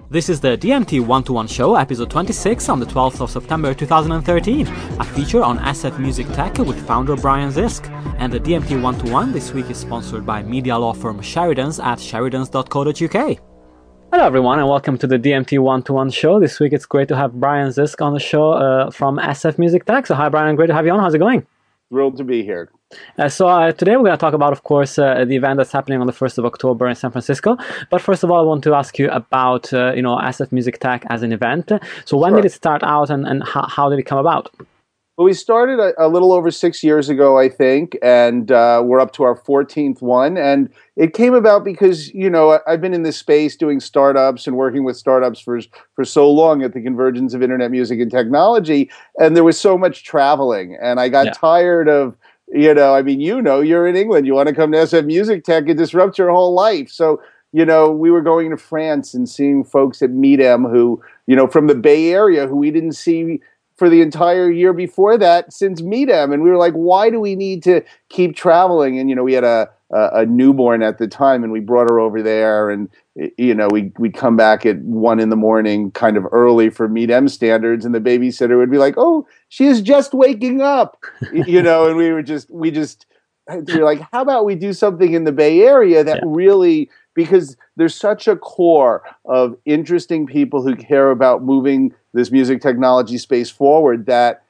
This is the DMT One-to-One Show, episode 26 on the 12th of September 2013, a feature on SF Music Tech with founder Brian Zisk. And the DMT One-to-One this week is sponsored by media law firm Sheridans at sheridans.co.uk. Hello everyone and welcome to the DMT One-to-One Show. This week it's great to have Brian Zisk on the show from SF Music Tech. So hi Brian, great to have you on. How's it going? Thrilled to be here. Today we're going to talk about, of course, the event that's happening on the 1st of October in San Francisco. But first of all, I want to ask you about, SF Music Tech as an event. So when did it start out and how did it come about? Well, we started a little over 6 years ago, I think, and we're up to our 14th one. And it came about because, I've been in this space doing startups and working with startups for so long at the convergence of internet music and technology. And there was so much traveling. And I got tired of, you're in England. You want to come to SF Music Tech, it disrupts your whole life. So, we were going to France and seeing folks at MIDEM who, from the Bay Area who we didn't see for the entire year before that since MIDEM. And we were like, why do we need to keep traveling? And, we had a newborn at the time and we brought her over there and, we'd come back at 1 a.m, kind of early for MIDEM standards. And the babysitter would be like, oh, she is just waking up, and we were like, how about we do something in the Bay Area that really, because there's such a core of interesting people who care about moving this music technology space forward that,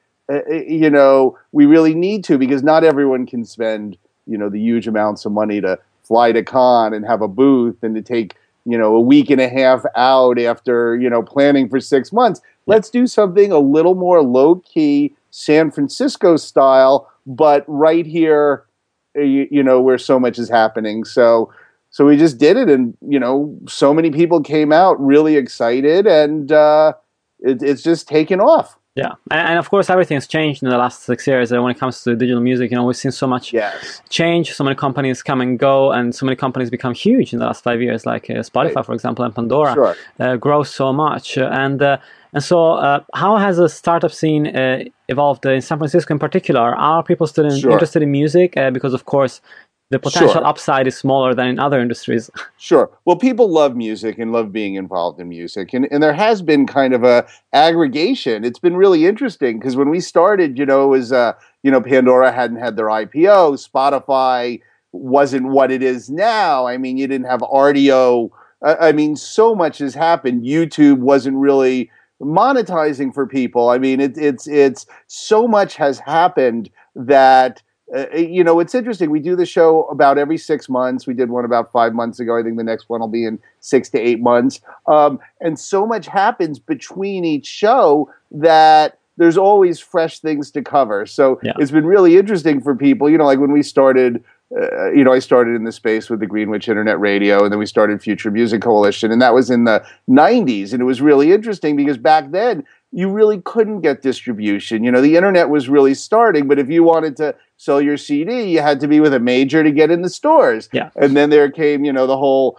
we really need to, because not everyone can spend, the huge amounts of money to fly to Cannes and have a booth and to take, a week and a half out after, planning for 6 months. Let's do something a little more low-key, San Francisco style, but right here, where so much is happening. So we just did it, and so many people came out really excited, and it's just taken off. Yeah, and of course everything's changed in the last 6 years. When it comes to digital music, we've seen so much change. So many companies come and go, and so many companies become huge in the last 5 years, like Spotify, for example, and Pandora grow so much. So how has the startup scene evolved in San Francisco in particular? Are people still interested in music? Because of course, the potential upside is smaller than in other industries. Sure. Well, people love music and love being involved in music. And there has been kind of a aggregation. It's been really interesting because when we started, it was, Pandora hadn't had their IPO. Spotify wasn't what it is now. I mean, you didn't have RDO. So much has happened. YouTube wasn't really monetizing for people. I mean, it's so much has happened that it's interesting. We do the show about every 6 months. We did one about 5 months ago. I think the next one will be in 6 to 8 months. And so much happens between each show that there's always fresh things to cover. So it's been really interesting for people. Like when we started, I started in the space with the Greenwich Internet Radio, and then we started Future Music Coalition, and that was in the 90s. And it was really interesting because back then, you really couldn't get distribution. The internet was really starting, but if you wanted to sell your CD, you had to be with a major to get in the stores. Yeah. And then there came, the whole,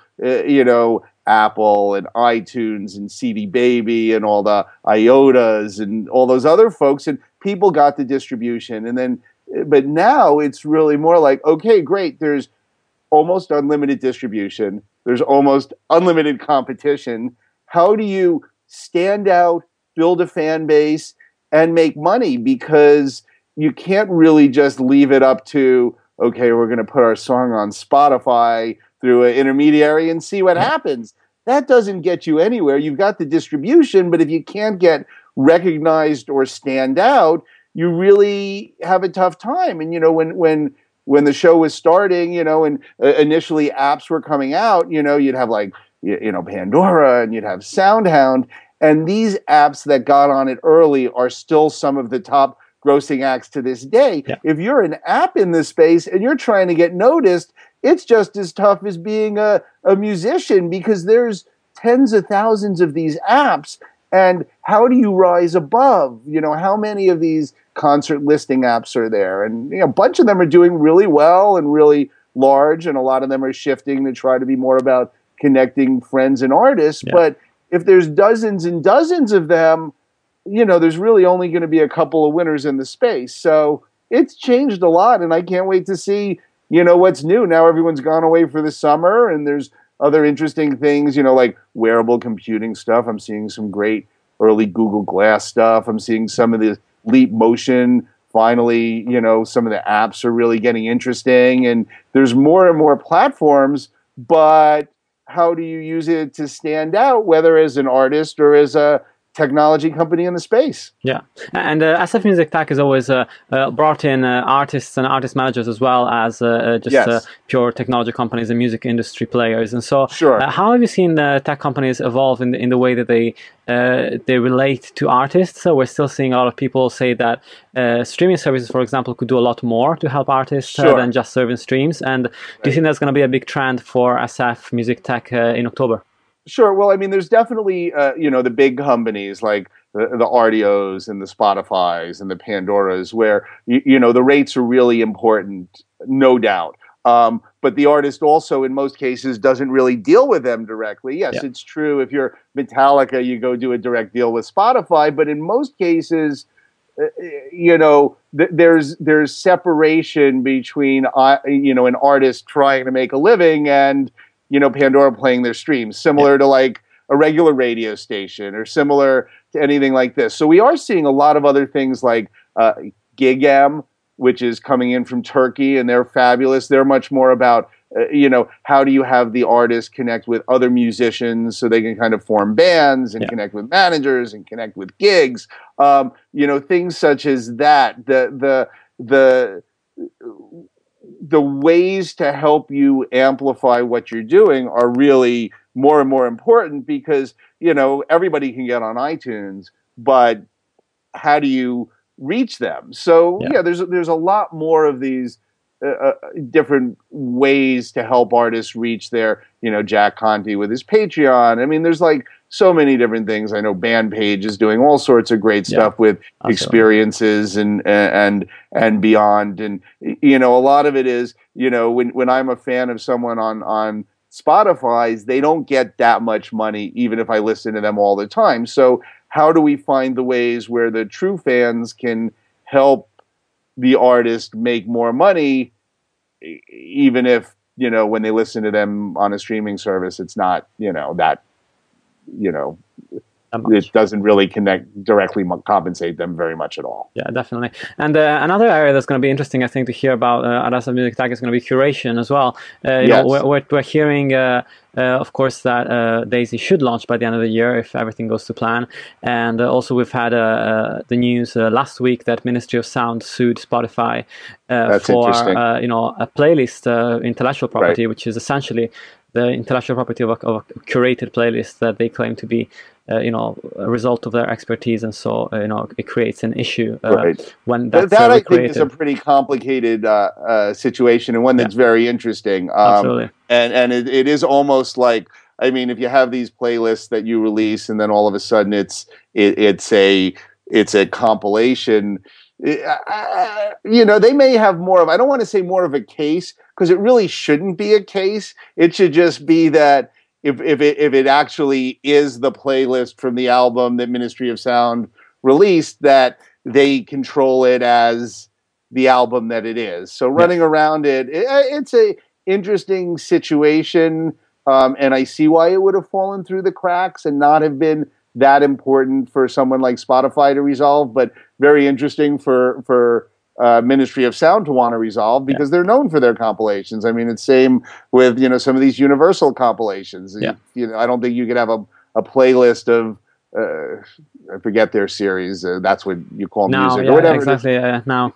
Apple and iTunes and CD Baby and all the IOTAs and all those other folks, and people got the distribution. And then, but now it's really more like, okay, great, there's almost unlimited distribution. There's almost unlimited competition. How do you stand out, build a fan base, and make money? Because you can't really just leave it up to, okay, we're going to put our song on Spotify through an intermediary and see what happens. That doesn't get you anywhere. You've got the distribution, but if you can't get recognized or stand out, you really have a tough time. And, when the show was starting, and initially apps were coming out, you'd have like, Pandora, and you'd have SoundHound. And these apps that got on it early are still some of the top grossing acts to this day. Yeah. If you're an app in this space and you're trying to get noticed, it's just as tough as being a musician, because there's tens of thousands of these apps. And how do you rise above? How many of these concert listing apps are there? And a bunch of them are doing really well and really large, and a lot of them are shifting to try to be more about connecting friends and artists. Yeah. But if there's dozens and dozens of them, there's really only going to be a couple of winners in the space. So it's changed a lot, and I can't wait to see, what's new. Now everyone's gone away for the summer, and there's other interesting things, like wearable computing stuff. I'm seeing some great early Google Glass stuff. I'm seeing some of the Leap Motion. Finally, some of the apps are really getting interesting, and there's more and more platforms, but how do you use it to stand out, whether as an artist or as a technology company in the space? Yeah, and SF Music Tech has always brought in artists and artist managers as well as just pure technology companies and music industry players. And so, how have you seen the tech companies evolve in the way that they relate to artists? So we're still seeing a lot of people say that streaming services, for example, could do a lot more to help artists than just serving streams. And do you think that's going to be a big trend for SF Music Tech in October? Sure. Well, I mean, there's definitely, the big companies like the Rdios and the Spotifys and the Pandoras where, the rates are really important, no doubt. But the artist also, in most cases, doesn't really deal with them directly. Yes, it's true. If you're Metallica, you go do a direct deal with Spotify. But in most cases, there's separation between, an artist trying to make a living and Pandora playing their streams, similar to like a regular radio station or similar to anything like this. So we are seeing a lot of other things like Gigem, which is coming in from Turkey, and they're fabulous. They're much more about, how do you have the artist connect with other musicians so they can kind of form bands and connect with managers and connect with gigs. Things such as that. The ways to help you amplify what you're doing are really more and more important because, everybody can get on iTunes, but how do you reach them? So, there's a lot more of these different ways to help artists reach their, Jack Conte with his Patreon. I mean, there's like so many different things. I know Bandpage is doing all sorts of great stuff with experiences and beyond. And, a lot of it is, when I'm a fan of someone on Spotify, they don't get that much money, even if I listen to them all the time. So how do we find the ways where the true fans can help the artist make more money, even if, when they listen to them on a streaming service, it's not, that, it doesn't really directly compensate them very much at all. Yeah, definitely. And another area that's going to be interesting, I think, to hear about at SF Music Tech is going to be curation as well. We're hearing, of course, that Daisy should launch by the end of the year if everything goes to plan. And also we've had the news last week that Ministry of Sound sued Spotify for a playlist intellectual property, which is essentially the intellectual property of a curated playlist that they claim to be, a result of their expertise, and so it creates an issue when that's I think is a pretty complicated situation and one that's very interesting. Absolutely, and it is almost like, I mean, if you have these playlists that you release, and then all of a sudden it's a compilation. They may have more of, I don't want to say more of a case, because it really shouldn't be a case. It should just be that if it actually is the playlist from the album that Ministry of Sound released, that they control it as the album that it is. So running around it's a interesting situation, and I see why it would have fallen through the cracks and not have been that important for someone like Spotify to resolve, but very interesting for Ministry of Sound to want to resolve, because they're known for their compilations. I mean, it's same with some of these Universal compilations. I don't think you could have a playlist of I forget their series. That's what you call music or whatever. Exactly. Now,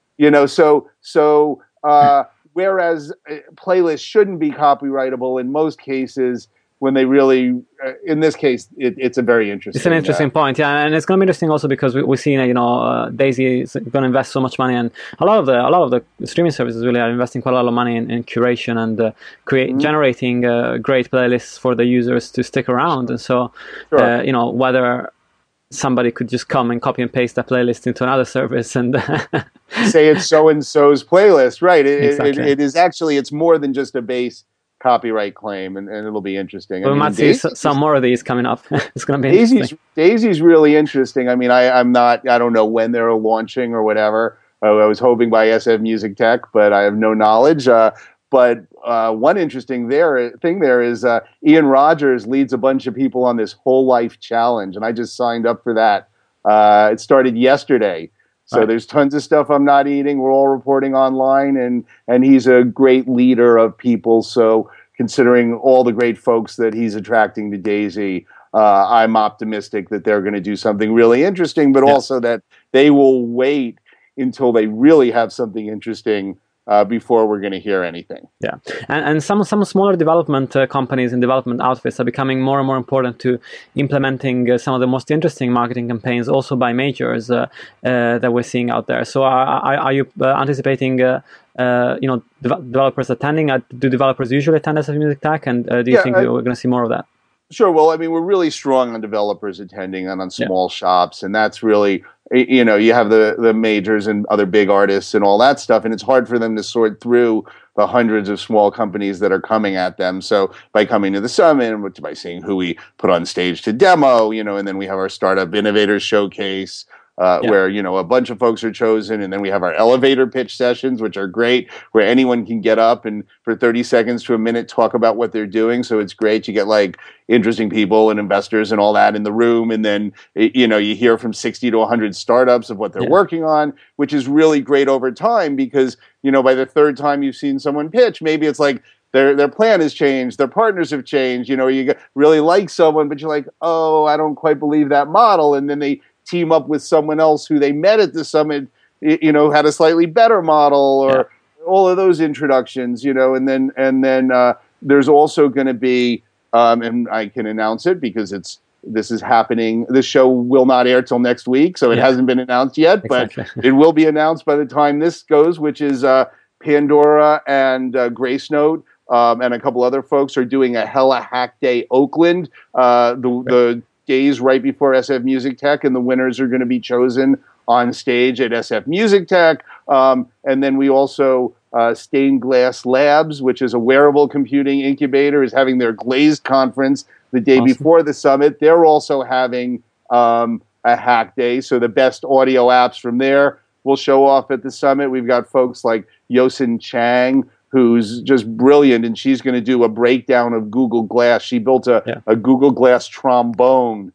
whereas playlists shouldn't be copyrightable in most cases, when they really, in this case, it's a very interesting. It's an interesting point, and it's going to be interesting also because we've seen, Daisy is going to invest so much money, and a lot of the streaming services really are investing quite a lot of money in curation and generating great playlists for the users to stick around, and so whether somebody could just come and copy and paste that playlist into another service and say it's so and so's playlist, right? Exactly. It is actually, it's more than just a base copyright claim, and it'll be interesting. We might see some more of these coming up. It's going to be interesting. Daisy's really interesting. I mean, I don't know when they're launching or whatever. I was hoping by SF Music Tech, but I have no knowledge. But one interesting thing there is Ian Rogers leads a bunch of people on this whole life challenge, and I just signed up for that. It started yesterday. So there's tons of stuff I'm not eating. We're all reporting online, and he's a great leader of people. So considering all the great folks that he's attracting to Daisy, I'm optimistic that they're going to do something really interesting, but also that they will wait until they really have something interesting before we're going to hear anything. Yeah, and some smaller development companies and development outfits are becoming more and more important to implementing some of the most interesting marketing campaigns, also by majors that we're seeing out there. So, are you anticipating, developers attending? Do developers usually attend SF Music Tech, and do you think we're going to see more of that? Sure. Well, I mean, we're really strong on developers attending and on small shops, and that's really, you have the majors and other big artists and all that stuff, and it's hard for them to sort through the hundreds of small companies that are coming at them. So by coming to the summit, by seeing who we put on stage to demo, and then we have our Startup Innovators Showcase, where, a bunch of folks are chosen. And then we have our elevator pitch sessions, which are great, where anyone can get up and for 30 seconds to a minute talk about what they're doing. So it's great. You get like interesting people and investors and all that in the room. And then, you hear from 60 to 100 startups of what they're working on, which is really great over time because, by the third time you've seen someone pitch, maybe it's like, their plan has changed, their partners have changed, you really like someone, but you're like, oh, I don't quite believe that model. And then they team up with someone else who they met at the summit, had a slightly better model, or all of those introductions, and then there's also going to be, and I can announce it because this is happening. This show will not air till next week, so it hasn't been announced yet, but it will be announced by the time this goes, which is Pandora and Grace Note. And a couple other folks are doing a Hella Hack Day Oakland, the days right before SF Music Tech, and the winners are going to be chosen on stage at SF Music Tech. And then we also, Stained Glass Labs, which is a wearable computing incubator, is having their Glazed conference the day before the summit. They're also having a hack day, so the best audio apps from there will show off at the summit. We've got folks like Yosin Chang, who's just brilliant, and she's going to do a breakdown of Google Glass. She built a Google Glass trombone,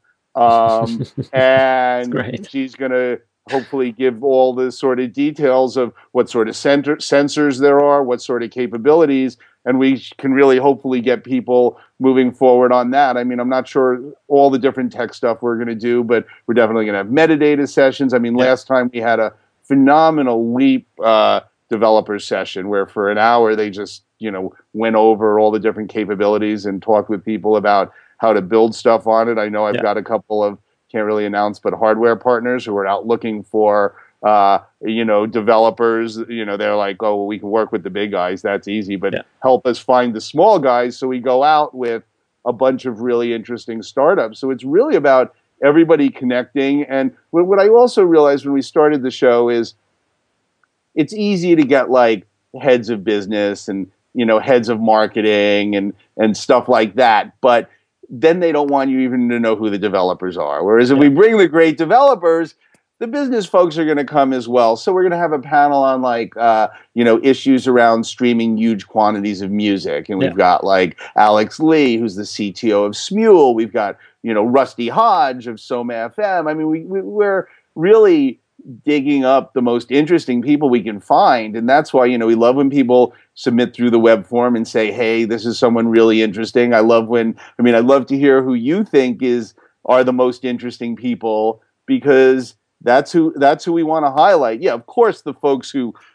and she's going to hopefully give all the sort of details of what sort of sensors there are, what sort of capabilities, and we can really hopefully get people moving forward on that. I mean, I'm not sure all the different tech stuff we're going to do, but we're definitely going to have metadata sessions. I mean, last time we had a phenomenal Leap developer session where for an hour they just went over all the different capabilities and talked with people about how to build stuff on it. I know I've got a couple of, can't really announce, but hardware partners who are out looking for developers. They're like, oh, well, we can work with the big guys, that's easy, but help us find the small guys. So we go out with a bunch of really interesting startups. So it's really about everybody connecting. And what I also realized when we started the show is it's easy to get like heads of business and, heads of marketing and stuff like that. But then they don't want you even to know who the developers are. Whereas if we bring the great developers, the business folks are going to come as well. So we're going to have a panel on like, issues around streaming huge quantities of music. And we've got like Alex Lee, who's the CTO of Smule. We've got, Rusty Hodge of Soma FM. I mean, we're really digging up the most interesting people we can find. And that's why, we love when people submit through the web form and say, hey, this is someone really interesting. I'd love to hear who you think are the most interesting people, because that's who we want to highlight. Yeah, of course, the folks,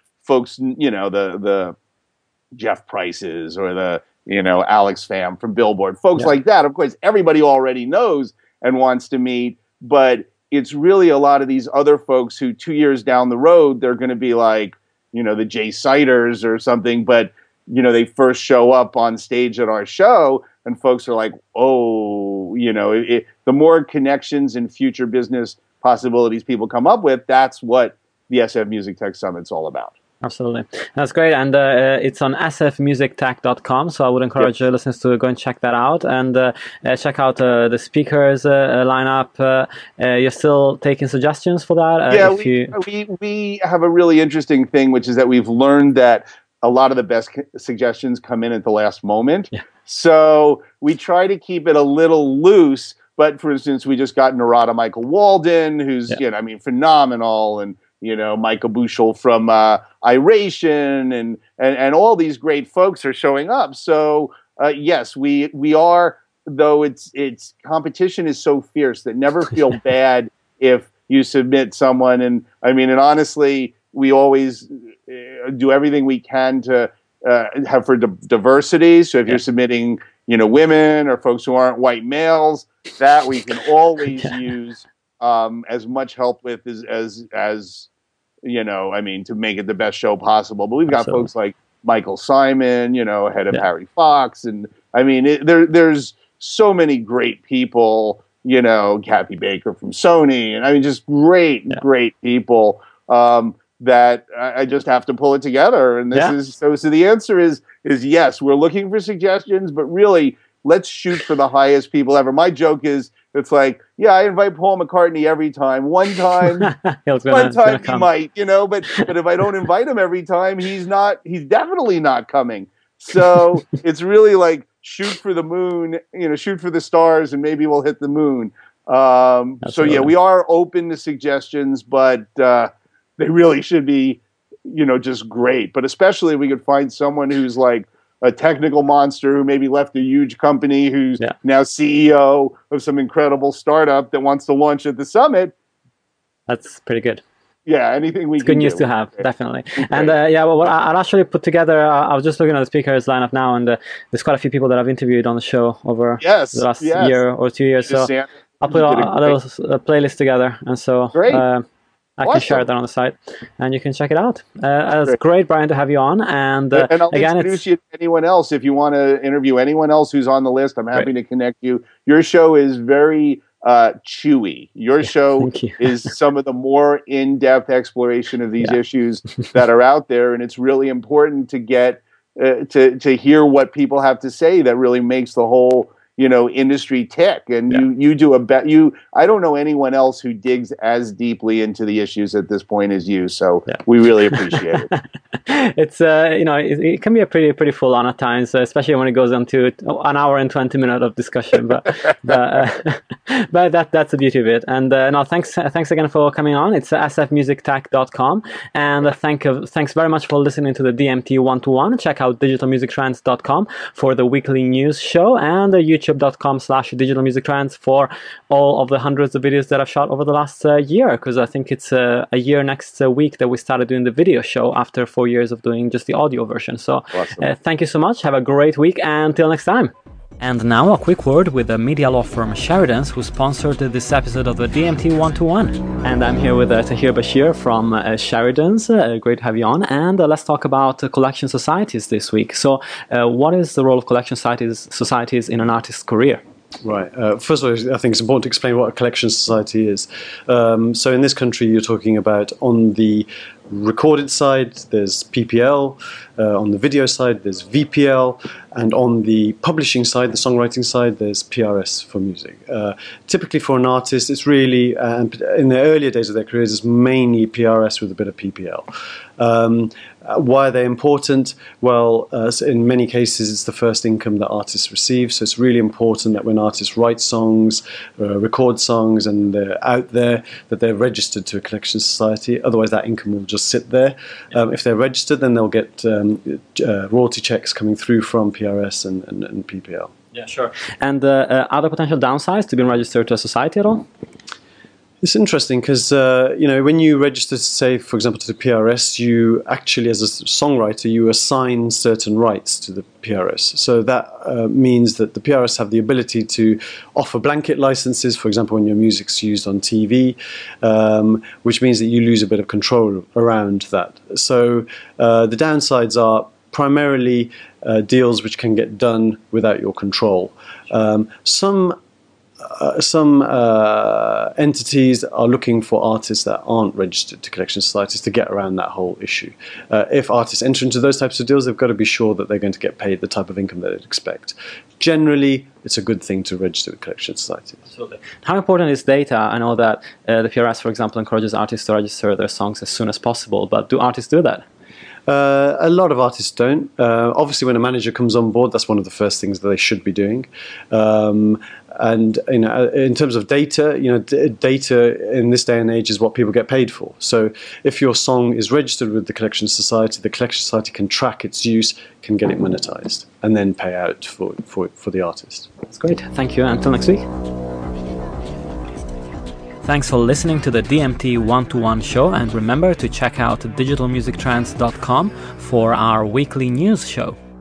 the Jeff Prices or the, Alex Pham from Billboard, folks like that. Of course, everybody already knows and wants to meet, but it's really a lot of these other folks who 2 years down the road, they're going to be like, the Jay Siders or something, but, they first show up on stage at our show and folks are like, oh, the more connections and future business possibilities people come up with, that's what the SF Music Tech Summit's all about. Absolutely. That's great. And it's on sfmusictech.com. So I would encourage listeners to go and check that out and check out the speakers lineup. You're still taking suggestions for that? We have a really interesting thing, which is that we've learned that a lot of the best suggestions come in at the last moment. Yeah. So we try to keep it a little loose. But for instance, we just got Narada Michael Walden, who's, you know, I mean, phenomenal. And, you know, Michael Bushel from Iration and all these great folks are showing up. So yes, we are, though it's competition is so fierce that never feel bad if you submit someone. And I mean, and honestly, we always do everything we can to have for diversity. So if you're submitting, you know, women or folks who aren't white males, that we can always use as much help with as you know, I mean, to make it the best show possible. But we've got folks like Michael Simon, you know, head of Harry Fox, and I mean, there's so many great people, you know, Kathy Baker from Sony, and I mean, just great people that I just have to pull it together. And this is so the answer is yes, we're looking for suggestions, but really, let's shoot for the highest people ever. My joke is, it's like, yeah, I invite Paul McCartney every time. One time he might, you know, but if I don't invite him every time, he's definitely not coming. So it's really like shoot for the moon, you know, shoot for the stars, and maybe we'll hit the moon. So yeah, we are open to suggestions, but they really should be, you know, just great. But especially if we could find someone who's like a technical monster who maybe left a huge company, who's now CEO of some incredible startup that wants to launch at the summit. That's pretty good. Yeah, anything we it's can good news to have, definitely. And yeah, well, I'll actually put together, I was just looking at the speakers lineup now, and there's quite a few people that I've interviewed on the show over the last year or 2 years. So I'll put a little playlist together, and so I can share that on the site, and you can check it out. It's great, Brian, to have you on. And I'll again, introduce you to anyone else. If you want to interview anyone else who's on the list, I'm happy to connect you. Your show is very chewy. Your show is some of the more in-depth exploration of these issues that are out there, and it's really important to get to hear what people have to say that really makes the whole, you know, industry tick. And you do I don't know anyone else who digs as deeply into the issues at this point as you. So we really appreciate it. It's you know, it can be a pretty full on at times, especially when it goes on to an hour and 20 minutes of discussion. But that's the beauty of it. And no, thanks again for coming on. It's sfmusictech.com, and thanks very much for listening to the DMT 1-to-1. Check out digitalmusictrends.com for the weekly news show, and youtube.com/digitalmusictrends for all of the hundreds of videos that I've shot over the last year, because I think it's a year next week that we started doing the video show after 4 years of doing just the audio version. So thank you so much. Have a great week, and until next time. And now a quick word with the media law firm Sheridans, who sponsored this episode of the DMT 1-to-1. And I'm here with Tahir Bashir from Sheridans. Great to have you on. And let's talk about collection societies this week. So what is the role of collection societies in an artist's career? Right. First of all, I think it's important to explain what a collection society is. So in this country, you're talking about, on the recorded side, there's PPL. On the video side, there's VPL. And on the publishing side, the songwriting side, there's PRS for music. Typically for an artist, it's really, in the earlier days of their careers, it's mainly PRS with a bit of PPL. Why are they important? Well, in many cases, it's the first income that artists receive. So it's really important that when artists write songs, record songs, and they're out there, that they're registered to a collection society. Otherwise, that income will just sit there. If they're registered, then they'll get royalty checks coming through from PRS and PPL. Yeah, sure. And are there potential downsides to being registered to a society at all? It's interesting because, you know, when you register, say, for example, to the PRS, you actually, as a songwriter, you assign certain rights to the PRS. So that means that the PRS have the ability to offer blanket licenses, for example, when your music's used on TV, which means that you lose a bit of control around that. So the downsides are primarily deals which can get done without your control. Some entities are looking for artists that aren't registered to collection societies to get around that whole issue. If artists enter into those types of deals, they've got to be sure that they're going to get paid the type of income that they'd expect. Generally, it's a good thing to register with collection societies. Absolutely. How important is data? I know that the PRS, for example, encourages artists to register their songs as soon as possible, but do artists do that? A lot of artists don't. Obviously, when a manager comes on board, that's one of the first things that they should be doing. And in terms of data, data in this day and age is what people get paid for. So if your song is registered with the Collection Society can track its use, can get it monetized, and then pay out for the artist. That's great. Thank you. Until next week. Thanks for listening to the DMT One-to-One show, and remember to check out digitalmusictrends.com for our weekly news show.